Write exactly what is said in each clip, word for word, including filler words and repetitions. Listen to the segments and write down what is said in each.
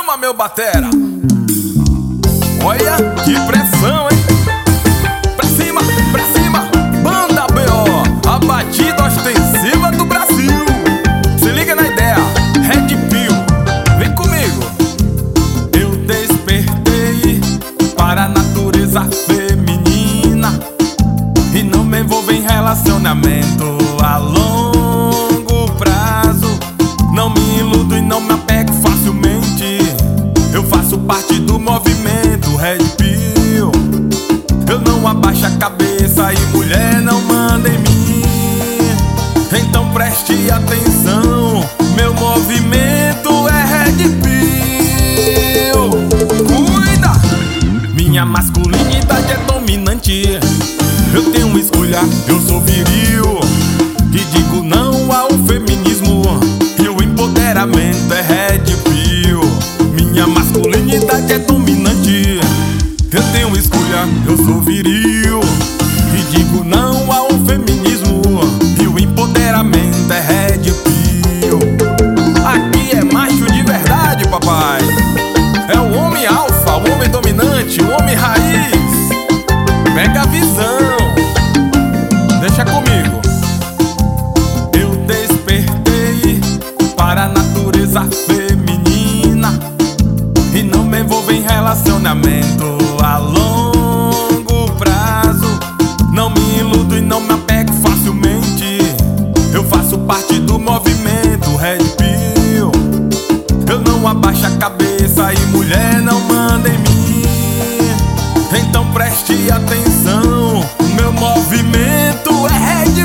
Chama meu batera. Olha que pressão, hein? Pra cima, pra cima, Banda B O, a batida ostensiva do Brasil. Se liga na ideia, Red Pill, vem comigo. Eu despertei para a natureza feminina e não me envolvo em relacionamento a longo prazo. Não me iludo e não me apego facilmente. Eu faço parte do movimento Red Pill. Eu não abaixo a cabeça e mulher não manda em mim. Então preste atenção, meu movimento é Red Pill. Cuida! Minha masculinidade é dominante. Eu tenho escolha, eu sou viril. Que digo não ao feminismo e o empoderamento é Red Pill. Minha masculinidade é dominante. Eu tenho escolha, eu sou viril. E digo não ao feminismo e o empoderamento é Red Pill. Aqui é macho de verdade, papai. É o homem alfa, o homem dominante, o homem raiz. Pega a visão, deixa comigo. Eu despertei para a natureza feminina e não me envolvo em relacionamento a longo prazo. Não me iludo e não me apego facilmente. Eu faço parte do movimento Red Pill. Eu não abaixo a cabeça e mulher não manda em mim. Então preste atenção, meu movimento é Red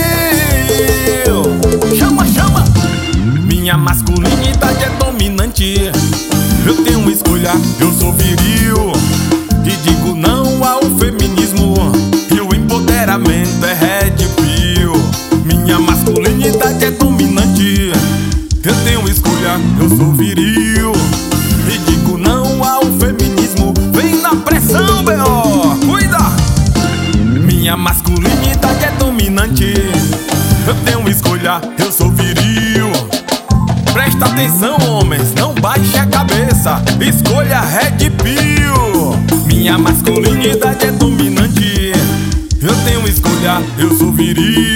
Pill. Chama, chama! Minha masculinidade é dominante. Eu tenho escolha, eu sou viril. E digo não ao feminismo e o empoderamento é Red Pill. Minha masculinidade é dominante. Eu tenho escolha, eu sou viril. E digo não ao feminismo. Vem na pressão, B O, cuida! Minha masculinidade é dominante. Eu tenho escolha, eu sou viril. Presta atenção, homens, não baixe a cabeça. Escolha Red Pill. Minha masculinidade é dominante. Eu tenho escolha, eu sou viril.